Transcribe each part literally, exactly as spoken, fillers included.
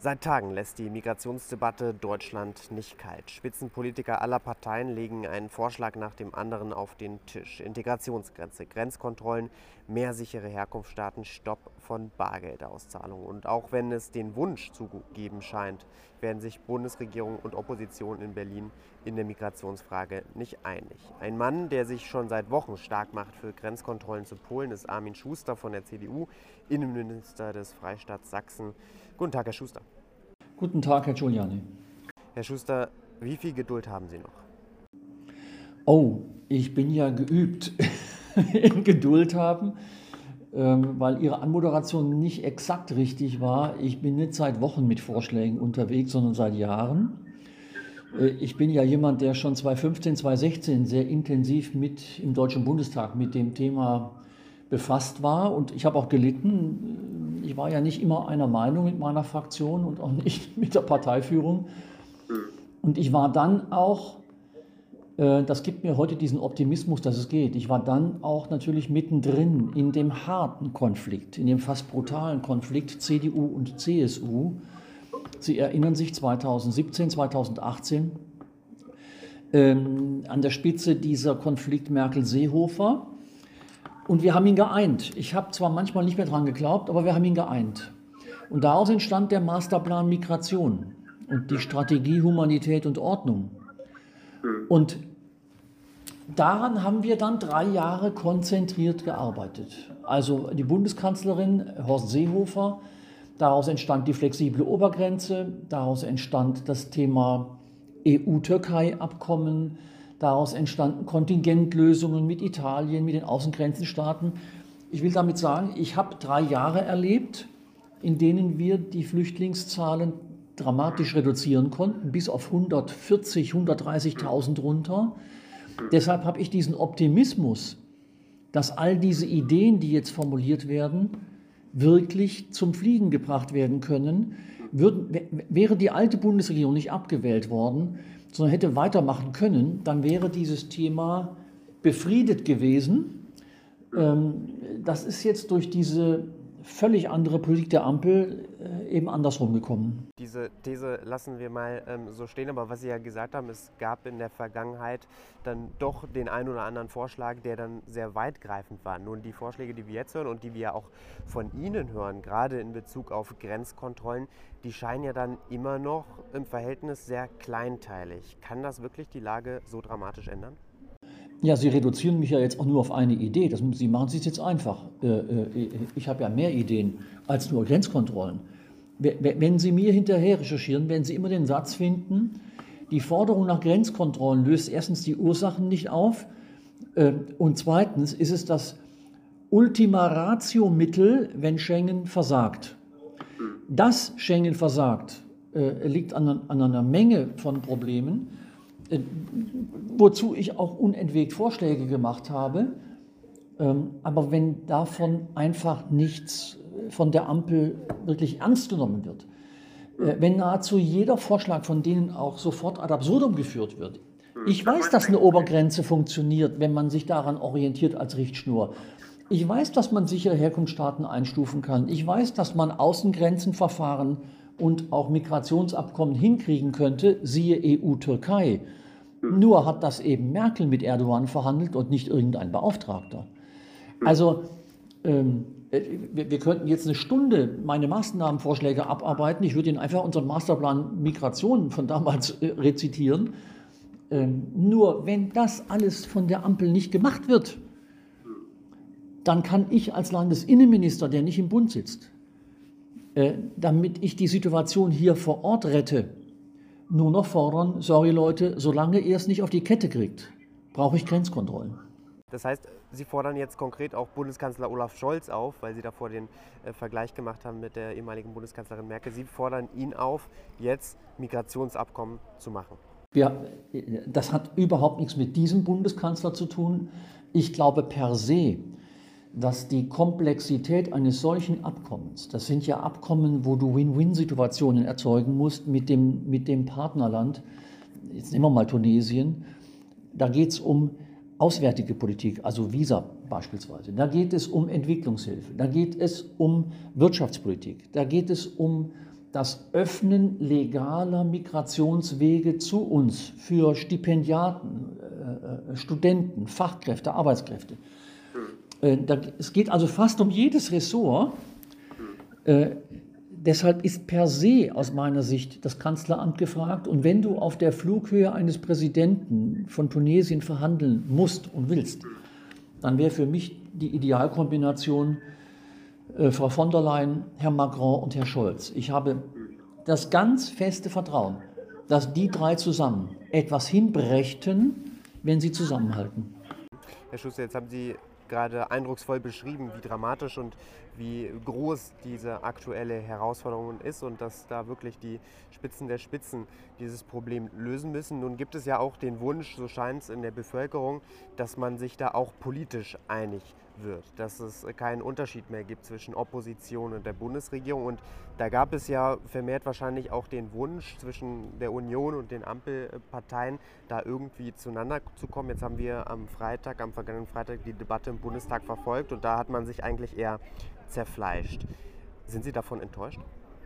Seit Tagen lässt die Migrationsdebatte Deutschland nicht kalt. Spitzenpolitiker aller Parteien legen einen Vorschlag nach dem anderen auf den Tisch. Integrationsgrenze, Grenzkontrollen, mehr sichere Herkunftsstaaten, Stopp von Bargeldauszahlungen. Und auch wenn es den Wunsch zu geben scheint, werden sich Bundesregierung und Opposition in Berlin in der Migrationsfrage nicht einig. Ein Mann, der sich schon seit Wochen stark macht für Grenzkontrollen zu Polen, ist Armin Schuster von der C D U, Innenminister des Freistaats Sachsen. Guten Tag, Herr Schuster. Guten Tag, Herr Giuliani. Herr Schuster, wie viel Geduld haben Sie noch? Oh, ich bin ja geübt in Geduld haben, weil Ihre Anmoderation nicht exakt richtig war. Ich bin nicht seit Wochen mit Vorschlägen unterwegs, sondern seit Jahren. Ich bin ja jemand, der schon zweitausendfünfzehn, zweitausendsechzehn sehr intensiv mit im Deutschen Bundestag mit dem Thema befasst war, und ich habe auch gelitten. Ich war ja nicht immer einer Meinung mit meiner Fraktion und auch nicht mit der Parteiführung. Und ich war dann auch, äh, das gibt mir heute diesen Optimismus, dass es geht, ich war dann auch natürlich mittendrin in dem harten Konflikt, in dem fast brutalen Konflikt C D U und C S U. Sie erinnern sich zweitausendsiebzehn, zweitausendachtzehn, ähm, an der Spitze dieser Konflikt Merkel-Seehofer. Und wir haben ihn geeint. Ich habe zwar manchmal nicht mehr dran geglaubt, aber wir haben ihn geeint. Und daraus entstand der Masterplan Migration und die Strategie Humanität und Ordnung. Und daran haben wir dann drei Jahre konzentriert gearbeitet. Also die Bundeskanzlerin Horst Seehofer, daraus entstand die flexible Obergrenze, daraus entstand das Thema E U-Türkei-Abkommen, daraus entstanden Kontingentlösungen mit Italien, mit den Außengrenzenstaaten. Ich will damit sagen, ich habe drei Jahre erlebt, in denen wir die Flüchtlingszahlen dramatisch reduzieren konnten, bis auf hundertvierzig, hundertdreißigtausend runter. Deshalb habe ich diesen Optimismus, dass all diese Ideen, die jetzt formuliert werden, wirklich zum Fliegen gebracht werden können. Würden, wäre die alte Bundesregierung nicht abgewählt worden, sondern hätte weitermachen können, dann wäre dieses Thema befriedet gewesen. Das ist jetzt durch diese völlig andere Politik der Ampel eben andersrum gekommen. Diese These lassen wir mal ähm, so stehen, aber was Sie ja gesagt haben, es gab in der Vergangenheit dann doch den einen oder anderen Vorschlag, der dann sehr weitgreifend war. Nun, die Vorschläge, die wir jetzt hören und die wir ja auch von Ihnen hören, gerade in Bezug auf Grenzkontrollen, die scheinen ja dann immer noch im Verhältnis sehr kleinteilig. Kann das wirklich die Lage so dramatisch ändern? Ja, Sie reduzieren mich ja jetzt auch nur auf eine Idee. Das, Sie machen es jetzt einfach. Ich habe ja mehr Ideen als nur Grenzkontrollen. Wenn Sie mir hinterher recherchieren, werden Sie immer den Satz finden, die Forderung nach Grenzkontrollen löst erstens die Ursachen nicht auf und zweitens ist es das Ultima Ratio-Mittel, wenn Schengen versagt. Dass Schengen versagt, liegt an, an einer Menge von Problemen, wozu ich auch unentwegt Vorschläge gemacht habe. Aber wenn davon einfach nichts von der Ampel wirklich ernst genommen wird, wenn nahezu jeder Vorschlag von denen auch sofort ad absurdum geführt wird. Ich weiß, dass eine Obergrenze funktioniert, wenn man sich daran orientiert als Richtschnur. Ich weiß, dass man sichere Herkunftsstaaten einstufen kann. Ich weiß, dass man Außengrenzenverfahren und auch Migrationsabkommen hinkriegen könnte, siehe E U-Türkei. Nur hat das eben Merkel mit Erdogan verhandelt und nicht irgendein Beauftragter. Also ähm, wir, wir könnten jetzt eine Stunde meine Maßnahmenvorschläge abarbeiten. Ich würde Ihnen einfach unseren Masterplan Migration von damals äh, rezitieren. Ähm, nur wenn das alles von der Ampel nicht gemacht wird, dann kann ich als Landesinnenminister, der nicht im Bund sitzt, äh, damit ich die Situation hier vor Ort rette, nur noch fordern, sorry Leute, solange ihr es nicht auf die Kette kriegt, brauche ich Grenzkontrollen. Das heißt, Sie fordern jetzt konkret auch Bundeskanzler Olaf Scholz auf, weil Sie davor den äh, Vergleich gemacht haben mit der ehemaligen Bundeskanzlerin Merkel. Sie fordern ihn auf, jetzt Migrationsabkommen zu machen. Ja, das hat überhaupt nichts mit diesem Bundeskanzler zu tun. Ich glaube per se, dass die Komplexität eines solchen Abkommens, das sind ja Abkommen, wo du Win-Win-Situationen erzeugen musst mit dem, mit dem Partnerland, jetzt nehmen wir mal Tunesien, da geht es um auswärtige Politik, also Visa beispielsweise. Da geht es um Entwicklungshilfe, da geht es um Wirtschaftspolitik, da geht es um das Öffnen legaler Migrationswege zu uns für Stipendiaten, äh, Studenten, Fachkräfte, Arbeitskräfte. Äh, da, es geht also fast um jedes Ressort. Äh, deshalb ist per se aus meiner Sicht das Kanzleramt gefragt. Und wenn du auf der Flughöhe eines Präsidenten von Tunesien verhandeln musst und willst, dann wäre für mich die Idealkombination äh, Frau von der Leyen, Herr Macron und Herr Scholz. Ich habe das ganz feste Vertrauen, dass die drei zusammen etwas hinbrächten, wenn sie zusammenhalten. Herr Schuster, jetzt haben Sie gerade eindrucksvoll beschrieben, wie dramatisch und wie groß diese aktuelle Herausforderung ist und dass da wirklich die Spitzen der Spitzen dieses Problem lösen müssen. Nun gibt es ja auch den Wunsch, so scheint es in der Bevölkerung, dass man sich da auch politisch einig wird, dass es keinen Unterschied mehr gibt zwischen Opposition und der Bundesregierung. Und da gab es ja vermehrt wahrscheinlich auch den Wunsch zwischen der Union und den Ampelparteien, da irgendwie zueinander zu kommen. Jetzt haben wir am Freitag, am vergangenen Freitag die Debatte im Bundestag verfolgt und da hat man sich eigentlich eher zerfleischt. Sind Sie davon enttäuscht?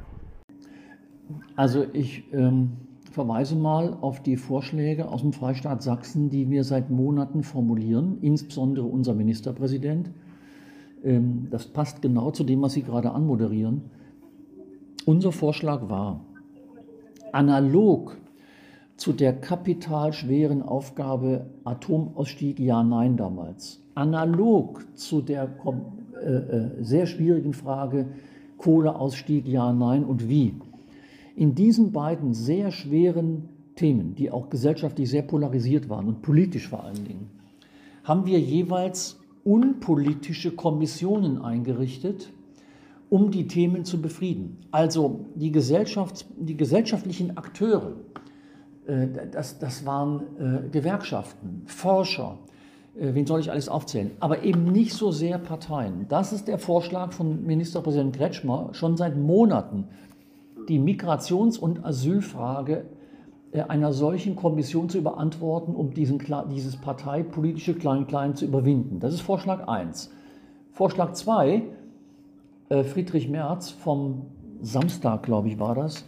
Also ich ähm, verweise mal auf die Vorschläge aus dem Freistaat Sachsen, die wir seit Monaten formulieren, insbesondere unser Ministerpräsident. Ähm, das passt genau zu dem, was Sie gerade anmoderieren. Unser Vorschlag war, analog zu der kapitalschweren Aufgabe Atomausstieg Ja-Nein damals, analog zu der äh, äh, sehr schwierigen Frage Kohleausstieg Ja-Nein und wie, in diesen beiden sehr schweren Themen, die auch gesellschaftlich sehr polarisiert waren und politisch vor allen Dingen, haben wir jeweils unpolitische Kommissionen eingerichtet, um die Themen zu befrieden. Also die, Gesellschafts-, die gesellschaftlichen Akteure, äh, das, das waren äh, Gewerkschaften, Forscher, äh, wen soll ich alles aufzählen, aber eben nicht so sehr Parteien. Das ist der Vorschlag von Ministerpräsident Kretschmer schon seit Monaten, die Migrations- und Asylfrage einer solchen Kommission zu überantworten, um diesen, dieses parteipolitische Klein-Klein zu überwinden. Das ist Vorschlag eins. Vorschlag zwei, Friedrich Merz vom Samstag, glaube ich, war das.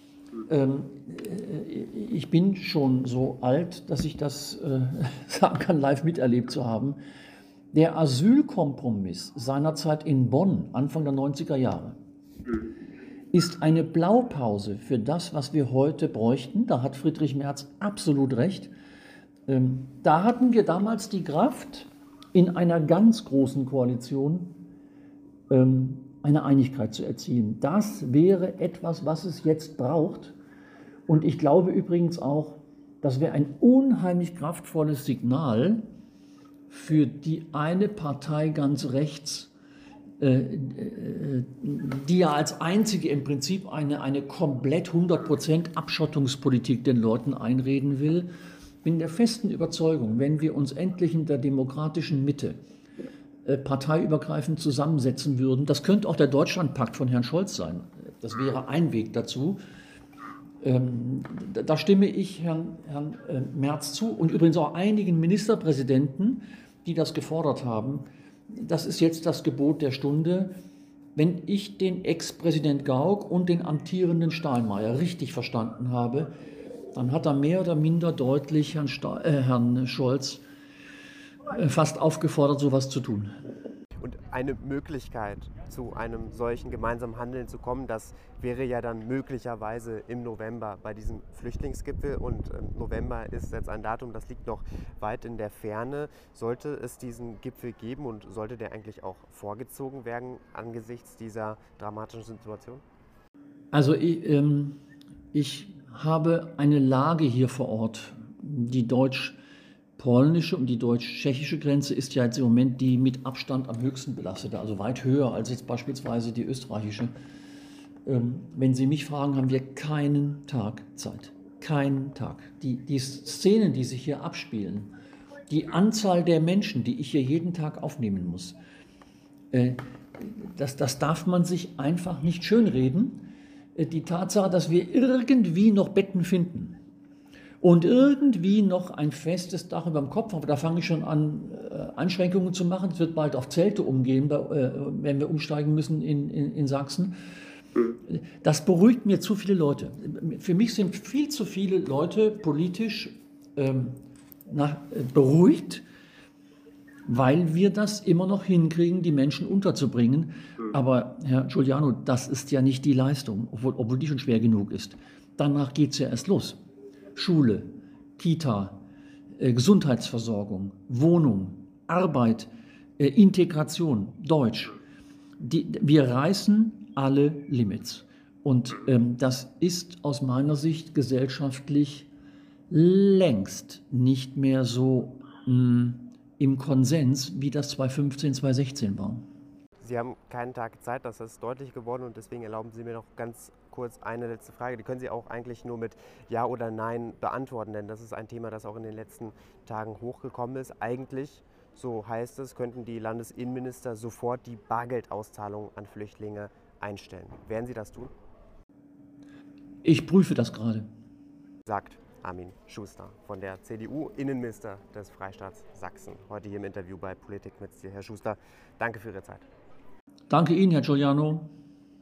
Ich bin schon so alt, dass ich das sagen kann, live miterlebt zu haben. Der Asylkompromiss seinerzeit in Bonn, Anfang der neunziger Jahre, ist eine Blaupause für das, was wir heute bräuchten. Da hat Friedrich Merz absolut recht. Ähm, da hatten wir damals die Kraft, in einer ganz großen Koalition ähm, eine Einigkeit zu erzielen. Das wäre etwas, was es jetzt braucht. Und ich glaube übrigens auch, das wäre ein unheimlich kraftvolles Signal für die eine Partei ganz rechts, die ja als einzige im Prinzip eine, eine komplett hundert Prozent Abschottungspolitik den Leuten einreden will. Ich bin der festen Überzeugung, wenn wir uns endlich in der demokratischen Mitte äh, parteiübergreifend zusammensetzen würden, das könnte auch der Deutschlandpakt von Herrn Scholz sein, das wäre ein Weg dazu, ähm, da, da stimme ich Herrn, Herrn äh, Merz zu und übrigens auch einigen Ministerpräsidenten, die das gefordert haben. Das ist jetzt das Gebot der Stunde. Wenn ich den Ex-Präsident Gauck und den amtierenden Steinmeier richtig verstanden habe, dann hat er mehr oder minder deutlich Herrn, Sta- äh, Herrn Scholz äh, fast aufgefordert, sowas zu tun. Und eine Möglichkeit, zu einem solchen gemeinsamen Handeln zu kommen, das wäre ja dann möglicherweise im November bei diesem Flüchtlingsgipfel. Und November ist jetzt ein Datum, das liegt noch weit in der Ferne. Sollte es diesen Gipfel geben und sollte der eigentlich auch vorgezogen werden angesichts dieser dramatischen Situation? Also ich, ähm, ich habe eine Lage hier vor Ort, die deutsch polnische und die deutsch-tschechische Grenze ist ja jetzt im Moment die mit Abstand am höchsten belastete, also weit höher als jetzt beispielsweise die österreichische. Ähm, wenn Sie mich fragen, haben wir keinen Tag Zeit. Keinen Tag. Die, die Szenen, die sich hier abspielen, die Anzahl der Menschen, die ich hier jeden Tag aufnehmen muss, äh, das, das darf man sich einfach nicht schönreden. Äh, die Tatsache, dass wir irgendwie noch Betten finden, und irgendwie noch ein festes Dach über dem Kopf, aber da fange ich schon an, äh, Einschränkungen zu machen. Es wird bald auf Zelte umgehen, äh, wenn wir umsteigen müssen in, in, in Sachsen. Das beruhigt mir zu viele Leute. Für mich sind viel zu viele Leute politisch ähm, nach, äh, beruhigt, weil wir das immer noch hinkriegen, die Menschen unterzubringen. Aber Herr Giuliano, das ist ja nicht die Leistung, obwohl, obwohl die schon schwer genug ist. Danach geht es ja erst los. Schule, Kita, äh, Gesundheitsversorgung, Wohnung, Arbeit, äh, Integration, Deutsch. Die, wir reißen alle Limits. Und ähm, das ist aus meiner Sicht gesellschaftlich längst nicht mehr so mh, im Konsens, wie das zweitausendfünfzehn, zweitausendsechzehn war. Sie haben keinen Tag Zeit, das ist deutlich geworden und deswegen erlauben Sie mir noch ganz kurz eine letzte Frage. Die können Sie auch eigentlich nur mit Ja oder Nein beantworten, denn das ist ein Thema, das auch in den letzten Tagen hochgekommen ist. Eigentlich, so heißt es, könnten die Landesinnenminister sofort die Bargeldauszahlung an Flüchtlinge einstellen. Werden Sie das tun? Ich prüfe das gerade. Sagt Armin Schuster von der C D U, Innenminister des Freistaats Sachsen. Heute hier im Interview bei Politik mit dir, Herr Schuster. Danke für Ihre Zeit. Danke Ihnen, Herr Giuliano.